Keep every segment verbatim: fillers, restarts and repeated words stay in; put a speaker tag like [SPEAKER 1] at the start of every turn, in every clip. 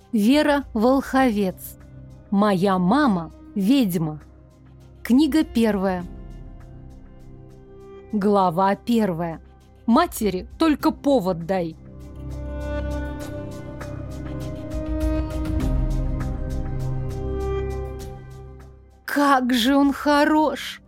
[SPEAKER 1] Вера Волховец. Моя мама – ведьма. Книга первая. Глава первая. Матери только повод дай. Как же он хорош!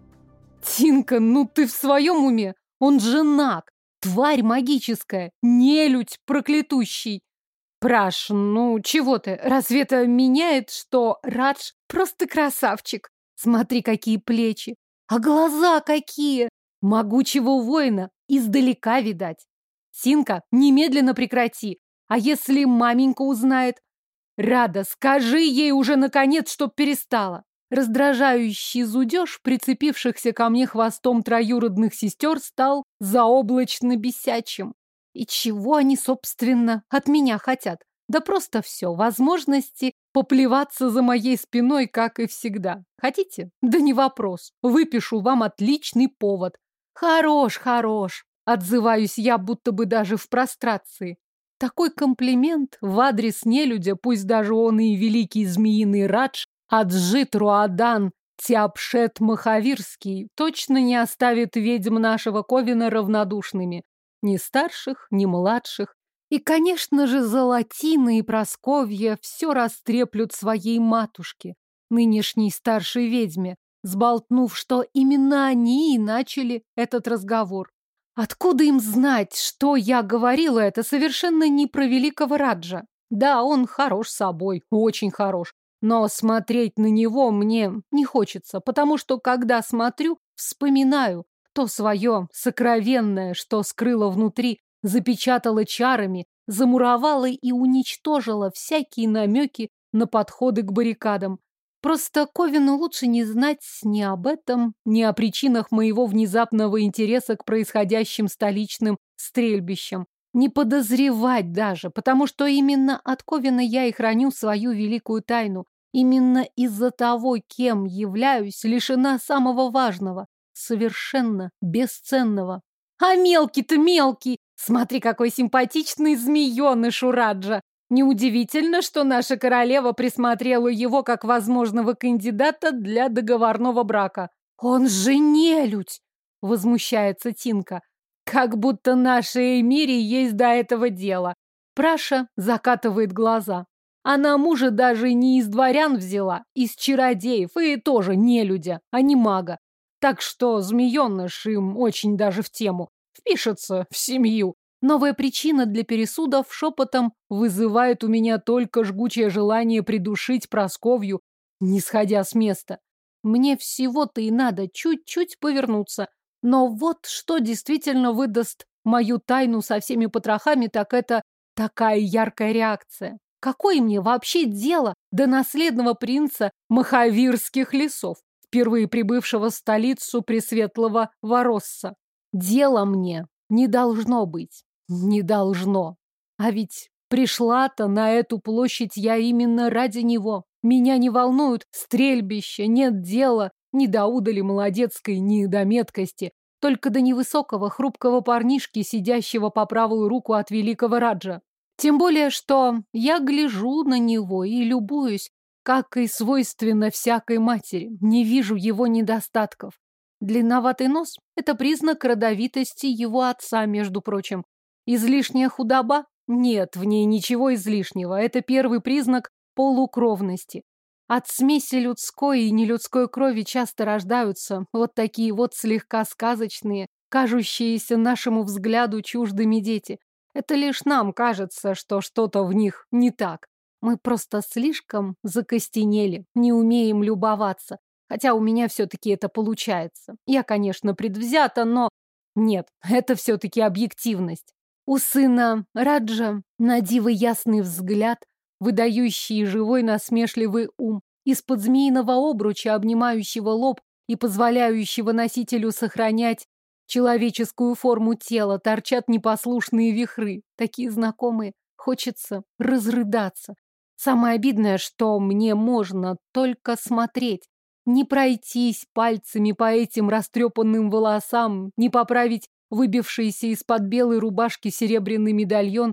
[SPEAKER 1] Тинка, ну ты в своем уме? Он женат, тварь магическая, нелюдь проклятущий. Праш, ну чего ты? Разве это меняет, что Радж просто красавчик? Смотри, какие плечи, а глаза какие! Могучего воина издалека видать. Тинка, немедленно прекрати. А если маменька узнает? Рада, скажи ей уже наконец, чтоб перестала. Раздражающий зудеж прицепившихся ко мне хвостом троюродных сестер стал заоблачно бесячим. И чего они, собственно, от меня хотят? Да просто все, возможности поплеваться за моей спиной, как и всегда. Хотите? Да не вопрос. Выпишу вам отличный повод. Хорош, хорош. Отзываюсь я, будто бы даже в прострации. Такой комплимент в адрес нелюдя, пусть даже он и великий змеиный Радж, Аджит Руадан Тиапшет Махавирский, точно не оставит ведьм нашего Ковина равнодушными. Ни старших, ни младших. И, конечно же, Золотина и Просковья все растреплют своей матушке, нынешней старшей ведьме, сболтнув, что именно они и начали этот разговор. Откуда им знать, что я говорила это совершенно не про великого Раджа? Да, он хорош собой, очень хорош. Но смотреть на него мне не хочется, потому что, когда смотрю, вспоминаю то свое сокровенное, что скрыло внутри, запечатало чарами, замуровало и уничтожило всякие намеки на подходы к баррикадам. Просто Ковину лучше не знать ни об этом, ни о причинах моего внезапного интереса к происходящим столичным стрельбищам. Не подозревать даже, потому что именно от Ковина я и храню свою великую тайну. Именно из-за того, кем являюсь, лишена самого важного, совершенно бесценного. А мелкий-то мелкий! Смотри, какой симпатичный змееныш у Раджа! Неудивительно, что наша королева присмотрела его как возможного кандидата для договорного брака. Он же нелюдь! Возмущается Тинка. Как будто нашей Эмире есть до этого дело. Праша закатывает глаза. Она мужа даже не из дворян взяла, из чародеев, и тоже нелюдя, а не мага. Так что змееныш им очень даже в тему. Впишется в семью. Новая причина для пересудов шепотом вызывает у меня только жгучее желание придушить Просковью, не сходя с места. Мне всего-то и надо чуть-чуть повернуться. Но вот что действительно выдаст мою тайну со всеми потрохами, так это такая яркая реакция. Какое мне вообще дело до наследного принца Махавирских лесов, впервые прибывшего в столицу Пресветлого Воросса? Дело мне не должно быть. Не должно. А ведь пришла-то на эту площадь я именно ради него. Меня не волнуют стрельбища, нет дела ни до удали молодецкой, ни до меткости, только до невысокого, хрупкого парнишки, сидящего по правую руку от великого Раджа. Тем более, что я гляжу на него и любуюсь, как и свойственно всякой матери. Не вижу его недостатков. Длинноватый нос – это признак родовитости его отца, между прочим. Излишняя худоба? Нет, в ней ничего излишнего. Это первый признак полукровности. От смеси людской и нелюдской крови часто рождаются вот такие вот слегка сказочные, кажущиеся нашему взгляду чуждыми дети. Это лишь нам кажется, что что-то в них не так. Мы просто слишком закостенели, не умеем любоваться. Хотя у меня все-таки это получается. Я, конечно, предвзята, но... Нет, это все-таки объективность. У сына Раджа на диво ясный взгляд, выдающий живой насмешливый ум, из-под змеиного обруча, обнимающего лоб и позволяющего носителю сохранять человеческую форму тела, торчат непослушные вихры, такие знакомые. Хочется разрыдаться. Самое обидное, что мне можно только смотреть, не пройтись пальцами по этим растрепанным волосам, не поправить выбившийся из-под белой рубашки серебряный медальон.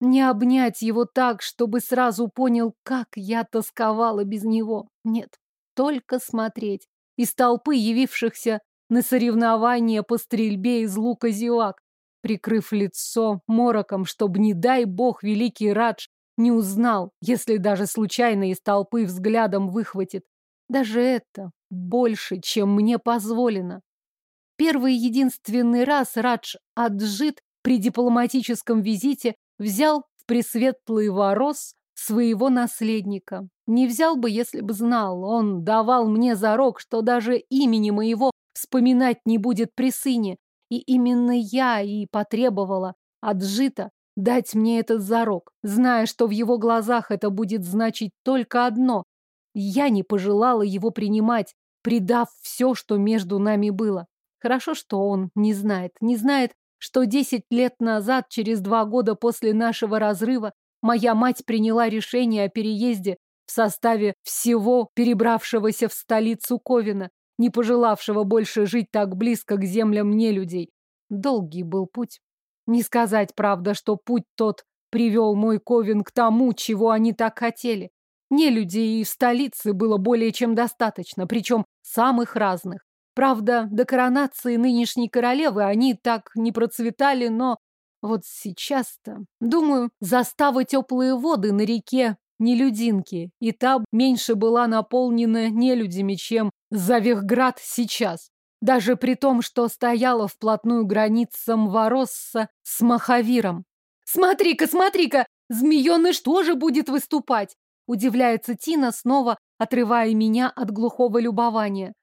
[SPEAKER 1] Не обнять его так, чтобы сразу понял, как я тосковала без него. Нет, только смотреть. Из толпы явившихся на соревнования по стрельбе из лука зевак, прикрыв лицо мороком, чтобы, не дай бог, великий Радж не узнал, если даже случайно из толпы взглядом выхватит. Даже это больше, чем мне позволено. Первый и единственный раз Радж Аджит при дипломатическом визите взял в пресветлый ворос своего наследника. Не взял бы, если бы знал. Он давал мне зарок, что даже имени моего вспоминать не будет при сыне. И именно я и потребовала от Жита дать мне этот зарок, зная, что в его глазах это будет значить только одно. Я не пожелала его принимать, предав все, что между нами было. Хорошо, что он не знает. Не знает, что десять лет назад, через два года после нашего разрыва, моя мать приняла решение о переезде в составе всего перебравшегося в столицу Ковина, не пожелавшего больше жить так близко к землям нелюдей. Долгий был путь. Не сказать, правда, что путь тот привел мой Ковен к тому, чего они так хотели. Нелюдей и в столице было более чем достаточно, причем самых разных. Правда, до коронации нынешней королевы они так не процветали, но вот сейчас-то, думаю, застава теплые воды на реке Нелюдинки, и та меньше была наполнена нелюдями, чем Завихград сейчас. Даже при том, что стояла вплотную границам Воросса с Махавиром. «Смотри-ка, смотри-ка! Змееныш тоже будет выступать!» Удивляется Тина, снова отрывая меня от глухого любования.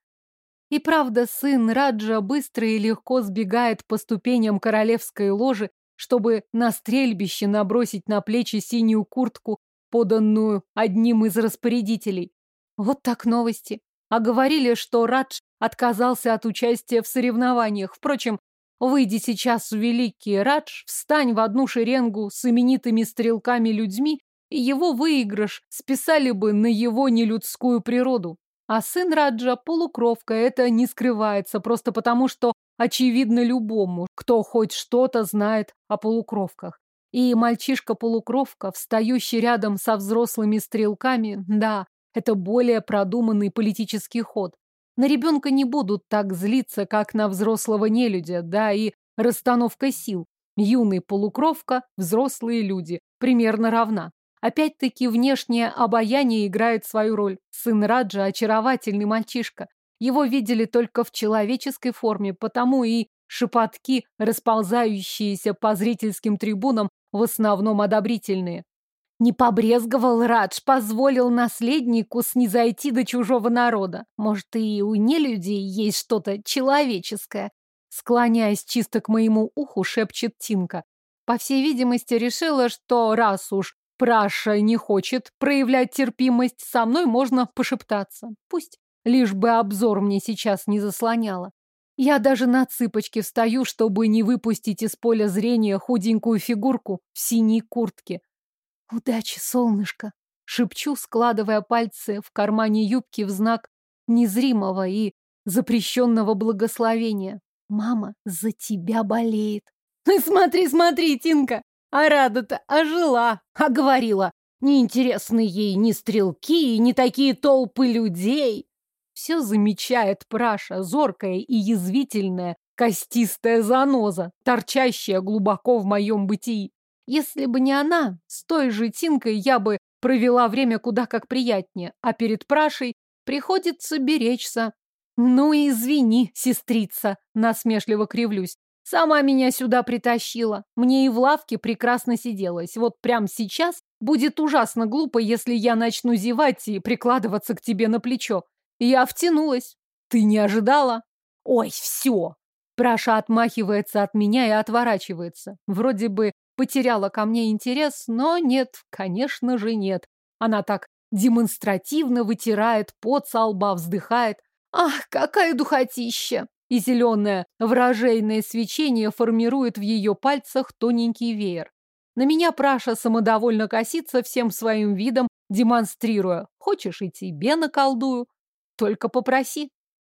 [SPEAKER 1] И правда, сын Раджа быстро и легко сбегает по ступеням королевской ложи, чтобы на стрельбище набросить на плечи синюю куртку, поданную одним из распорядителей. Вот так новости. А говорили, что Радж отказался от участия в соревнованиях. Впрочем, выйди сейчас в Великий Радж, встань в одну шеренгу с именитыми стрелками-людьми, и его выигрыш списали бы на его нелюдскую природу. А сын Раджа полукровка, это не скрывается, просто потому, что очевидно любому, кто хоть что-то знает о полукровках. И мальчишка-полукровка, встающий рядом со взрослыми стрелками, да, это более продуманный политический ход. На ребенка не будут так злиться, как на взрослого нелюдя, да и расстановка сил. Юный полукровка, взрослые люди, примерно равна. Опять-таки внешнее обаяние играет свою роль. Сын Раджа – очаровательный мальчишка. Его видели только в человеческой форме, потому и шепотки, расползающиеся по зрительским трибунам, в основном одобрительные. Не побрезговал Радж, позволил наследнику снизойти до чужого народа. Может, и у нелюдей есть что-то человеческое. Склоняясь чисто к моему уху, шепчет Тинка. По всей видимости, решила, что раз уж Праша не хочет проявлять терпимость, со мной можно пошептаться. Пусть, лишь бы обзор мне сейчас не заслоняло. Я даже на цыпочки встаю, чтобы не выпустить из поля зрения худенькую фигурку в синей куртке. «Удачи, солнышко!» — шепчу, складывая пальцы в кармане юбки в знак незримого и запрещенного благословения. «Мама за тебя болеет!» «Смотри, смотри, Тинка! А Рада-то ожила, а говорила, неинтересны ей ни стрелки, ни такие толпы людей!» Все замечает Праша, зоркая и язвительная, костистая заноза, торчащая глубоко в моем бытии. Если бы не она, с той же Тинкой я бы провела время куда как приятнее, а перед Прашей приходится беречься. «Ну и извини, сестрица», — насмешливо кривлюсь. «Сама меня сюда притащила. Мне и в лавке прекрасно сиделось. Вот прямо сейчас будет ужасно глупо, если я начну зевать и прикладываться к тебе на плечо. Я втянулась. Ты не ожидала?» «Ой, все!» Праша отмахивается от меня и отворачивается. Вроде бы потеряла ко мне интерес, но нет, конечно же нет. Она так демонстративно вытирает пот со лба, вздыхает. «Ах, какая духотища!» И зеленое вражейное свечение формирует в ее пальцах тоненький веер. На меня Праша самодовольно косится всем своим видом, демонстрируя: «Хочешь, и тебе наколдую? Только попроси».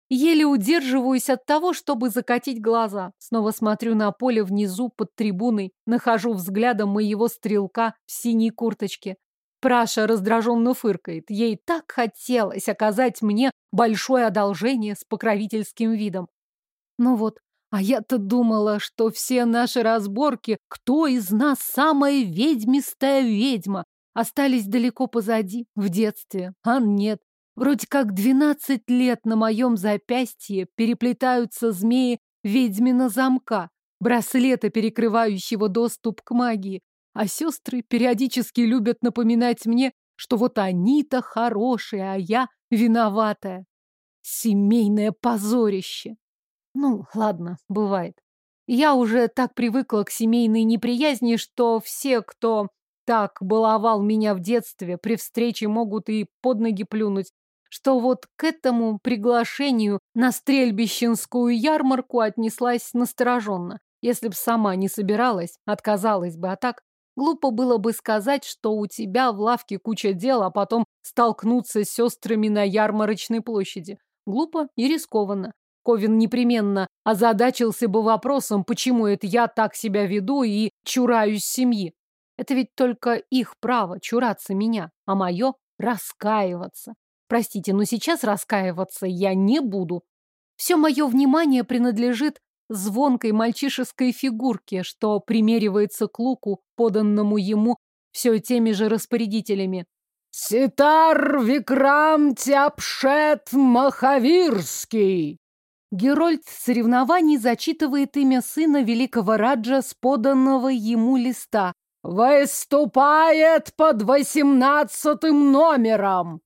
[SPEAKER 1] Еле удерживаюсь от того, чтобы закатить глаза. Снова смотрю на поле внизу под трибуной, нахожу взглядом моего стрелка в синей курточке. Праша раздраженно фыркает. Ей так хотелось оказать мне большое одолжение с покровительским видом. Ну вот, а я-то думала, что все наши разборки, кто из нас самая ведьмистая ведьма, остались далеко позади, в детстве. А нет. Вроде как двенадцать лет на моем запястье переплетаются змеи ведьмина замка, браслета, перекрывающего доступ к магии. А сестры периодически любят напоминать мне, что вот они-то хорошие, а я виноватая. Семейное позорище. Ну, ладно, бывает. Я уже так привыкла к семейной неприязни, что все, кто так баловал меня в детстве, при встрече могут и под ноги плюнуть, что вот к этому приглашению на стрельбищенскую ярмарку отнеслась настороженно. Если б сама не собиралась, отказалась бы, а так глупо было бы сказать, что у тебя в лавке куча дел, а потом столкнуться с сестрами на ярмарочной площади. Глупо и рискованно. Ковин непременно озадачился бы вопросом, почему это я так себя веду и чураюсь семьи. Это ведь только их право чураться меня, а мое — раскаиваться. Простите, но сейчас раскаиваться я не буду. Все мое внимание принадлежит звонкой мальчишеской фигурке, что примеривается к луку, поданному ему все теми же распорядителями.
[SPEAKER 2] «Ситар Викрам Тяпшет Махавирский!»
[SPEAKER 1] Герольд соревнований зачитывает имя сына великого Раджа с поданного ему листа.
[SPEAKER 2] «Выступает под восемнадцатым номером!»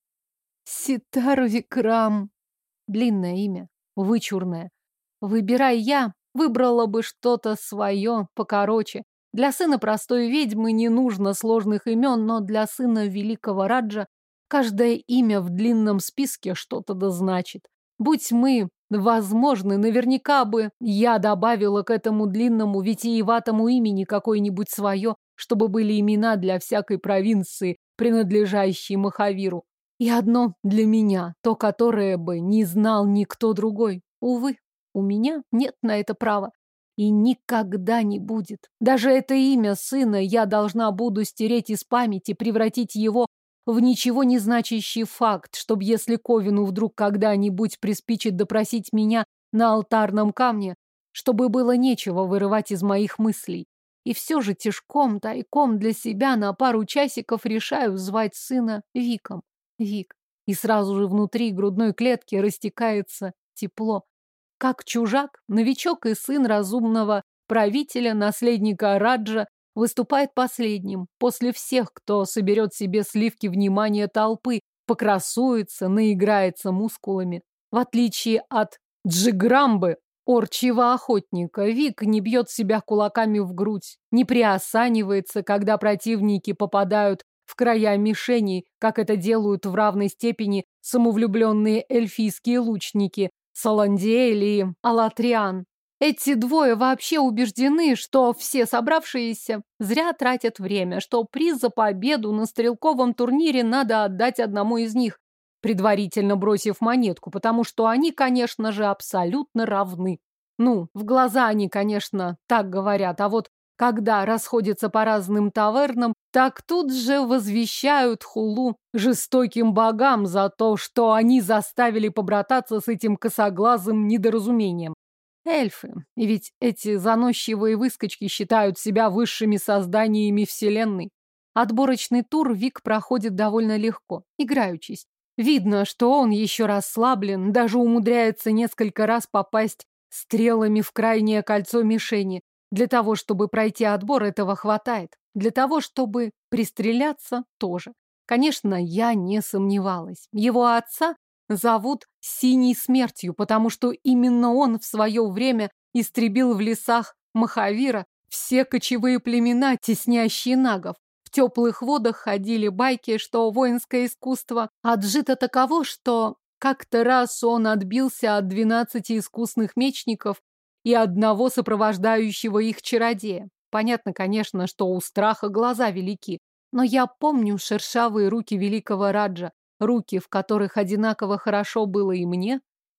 [SPEAKER 1] Ситар Викрам. Длинное имя, вычурное. Выбирай я, выбрала бы что-то свое, покороче. Для сына простой ведьмы не нужно сложных имен, но для сына великого Раджа каждое имя в длинном списке что-то да значит. Будь мы возможны, наверняка бы я добавила к этому длинному витиеватому имени какое-нибудь свое, чтобы были имена для всякой провинции, принадлежащей Махавиру. И одно для меня, то, которое бы не знал никто другой. Увы, у меня нет на это права. И никогда не будет. Даже это имя сына я должна буду стереть из памяти, превратить его в ничего не значащий факт, чтобы если Ковину вдруг когда-нибудь приспичит допросить меня на алтарном камне, чтобы было нечего вырывать из моих мыслей. И все же тишком, тайком для себя на пару часиков решаю звать сына Виком. Вик. И сразу же внутри грудной клетки растекается тепло. Как чужак, новичок и сын разумного правителя, наследника Раджа, выступает последним, после всех, кто соберет себе сливки внимания толпы, покрасуется, наиграется мускулами. В отличие от Джиграмбы, орчьего охотника, Вик не бьет себя кулаками в грудь, не приосанивается, когда противники попадают в края мишеней, как это делают в равной степени самовлюбленные эльфийские лучники Саландиэль и Алатриан. Эти двое вообще убеждены, что все собравшиеся зря тратят время, что приз за победу на стрелковом турнире надо отдать одному из них, предварительно бросив монетку, потому что они, конечно же, абсолютно равны. Ну, в глаза они, конечно, так говорят, а вот когда расходятся по разным тавернам, так тут же возвещают хулу жестоким богам за то, что они заставили побрататься с этим косоглазым недоразумением. Эльфы. И ведь эти заносчивые выскочки считают себя высшими созданиями вселенной. Отборочный тур Вик проходит довольно легко, играючись. Видно, что он еще расслаблен, даже умудряется несколько раз попасть стрелами в крайнее кольцо мишени. Для того, чтобы пройти отбор, этого хватает. Для того, чтобы пристреляться, тоже. Конечно, я не сомневалась. Его отца зовут Синей Смертью, потому что именно он в свое время истребил в лесах Махавира все кочевые племена, теснящие нагов. В теплых водах ходили байки, что воинское искусство отжито таково, что как-то раз он отбился от двенадцати искусных мечников и одного сопровождающего их чародея. Понятно, конечно, что у страха глаза велики, но я помню шершавые руки великого Раджа, руки, в которых одинаково хорошо было и мне,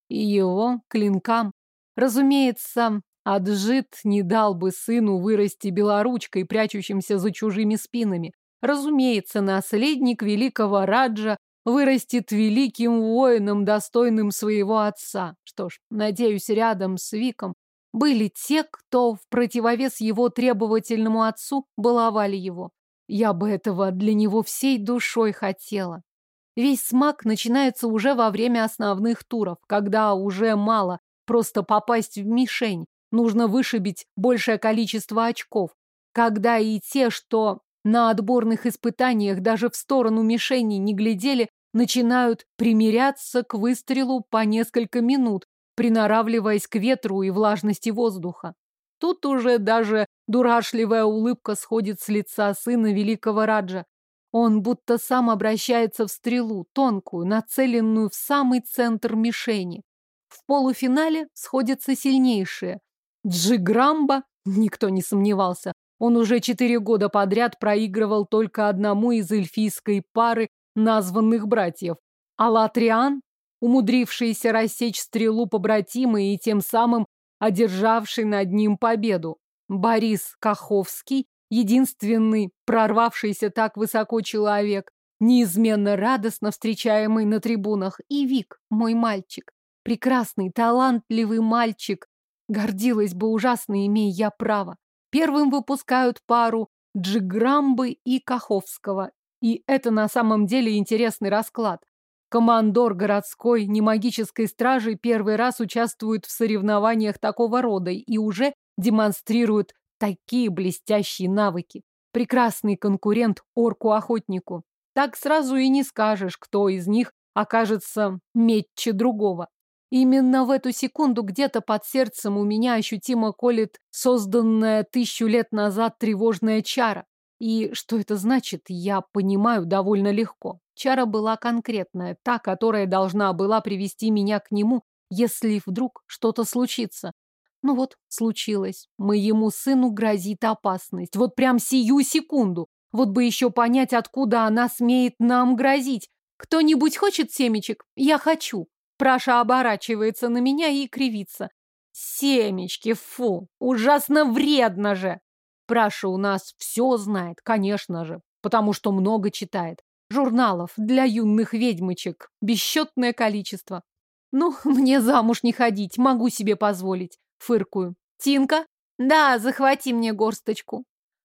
[SPEAKER 1] и его клинкам. Разумеется, Аджит не дал бы сыну вырасти белоручкой, прячущимся за чужими спинами. Разумеется, наследник великого Раджа вырастет великим воином, достойным своего отца. Что ж, надеюсь, рядом с Виком были те, кто в противовес его требовательному отцу баловали его. Я бы этого для него всей душой хотела. Весь смак начинается уже во время основных туров, когда уже мало просто попасть в мишень, нужно вышибить большее количество очков, когда и те, что на отборных испытаниях даже в сторону мишени не глядели, начинают примиряться к выстрелу по несколько минут, приноравливаясь к ветру и влажности воздуха. Тут уже даже дурашливая улыбка сходит с лица сына великого Раджа. Он будто сам обращается в стрелу, тонкую, нацеленную в самый центр мишени. В полуфинале сходятся сильнейшие. Джиграмба, никто не сомневался, он уже четыре года подряд проигрывал только одному из эльфийской пары названных братьев. Алатриан, умудрившийся рассечь стрелу побратима и тем самым одержавший над ним победу. Борис Каховский, единственный прорвавшийся так высоко человек, неизменно радостно встречаемый на трибунах, и Вик, мой мальчик. Прекрасный, талантливый мальчик. Гордилась бы ужасно, имея я право. Первым выпускают пару Джиграмбы и Каховского. И это на самом деле интересный расклад. Командор городской немагической стражи первый раз участвует в соревнованиях такого рода и уже демонстрирует такие блестящие навыки. Прекрасный конкурент орку-охотнику. Так сразу и не скажешь, кто из них окажется метче другого. Именно в эту секунду где-то под сердцем у меня ощутимо колет созданная тысячу лет назад тревожная чара. И что это значит, я понимаю довольно легко. Чара была конкретная, та, которая должна была привести меня к нему, если вдруг что-то случится. Ну вот, случилось. Моему сыну грозит опасность. Вот прям сию секунду. Вот бы еще понять, откуда она смеет нам грозить. Кто-нибудь хочет семечек? Я хочу. Праша оборачивается на меня и кривится. Семечки, фу, ужасно вредно же. Праша у нас все знает, конечно же, потому что много читает. Журналов для юных ведьмочек бесчетное количество. Ну, мне замуж не ходить, могу себе позволить. Фыркую. Тинка? Да, захвати мне горсточку.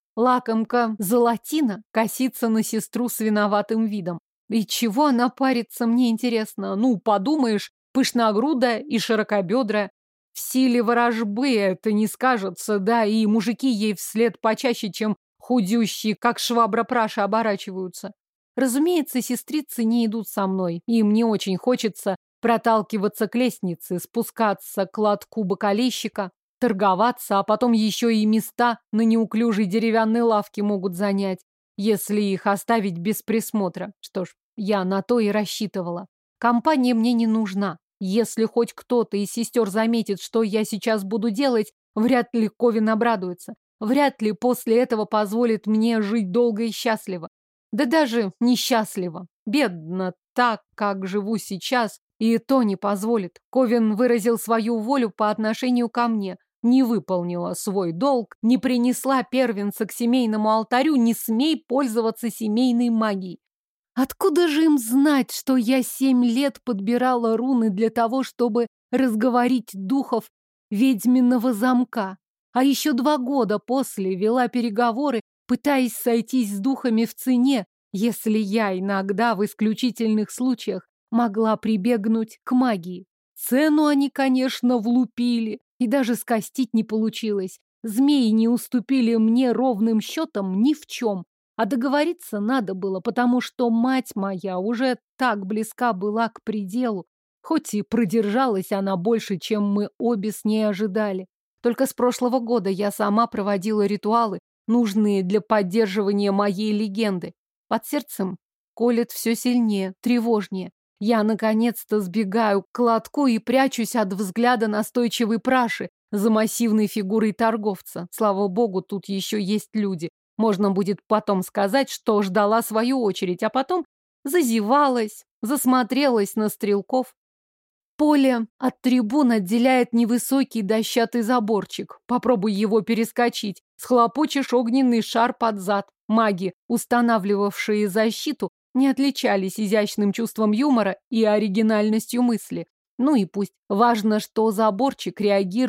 [SPEAKER 1] Лакомка Золотина косится на сестру с виноватым видом. И чего она парится, мне интересно. Ну, подумаешь, пышногрудая и широкобедрая. В силе ворожбы это не скажется, да, и мужики ей вслед почаще, чем худющие, как швабра Праша, оборачиваются. Разумеется, сестрицы не идут со мной. Им не очень хочется проталкиваться к лестнице, спускаться к лотку бокалейщика, торговаться, а потом еще и места на неуклюжей деревянной лавке могут занять, если их оставить без присмотра. Что ж, я на то и рассчитывала. Компания мне не нужна. Если хоть кто-то из сестер заметит, что я сейчас буду делать, вряд ли Ковин обрадуется. Вряд ли после этого позволит мне жить долго и счастливо. Да даже несчастливо. Бедно так, как живу сейчас, и то не позволит. Ковин выразил свою волю по отношению ко мне, не выполнила свой долг, не принесла первенца к семейному алтарю, не смей пользоваться семейной магией. Откуда же им знать, что я семь лет подбирала руны для того, чтобы разговорить духов ведьминого замка? А еще два года после вела переговоры, пытаясь сойтись с духами в цене, если я иногда в исключительных случаях могла прибегнуть к магии. Цену они, конечно, влупили, и даже скостить не получилось. Змеи не уступили мне ровным счетом ни в чем. А договориться надо было, потому что мать моя уже так близка была к пределу, хоть и продержалась она больше, чем мы обе с ней ожидали. Только с прошлого года я сама проводила ритуалы, нужные для поддерживания моей легенды. Под сердцем колет все сильнее, тревожнее. Я, наконец-то, сбегаю к лотку и прячусь от взгляда настойчивой Праши за массивной фигурой торговца. Слава богу, тут еще есть люди. Можно будет потом сказать, что ждала свою очередь, а потом зазевалась, засмотрелась на стрелков. Поле от трибун отделяет невысокий дощатый заборчик. Попробуй его перескочить. Схлопочешь огненный шар под зад. Маги, устанавливавшие защиту, не отличались изящным чувством юмора и оригинальностью мысли. Ну и пусть. Важно, что заборчик реагирует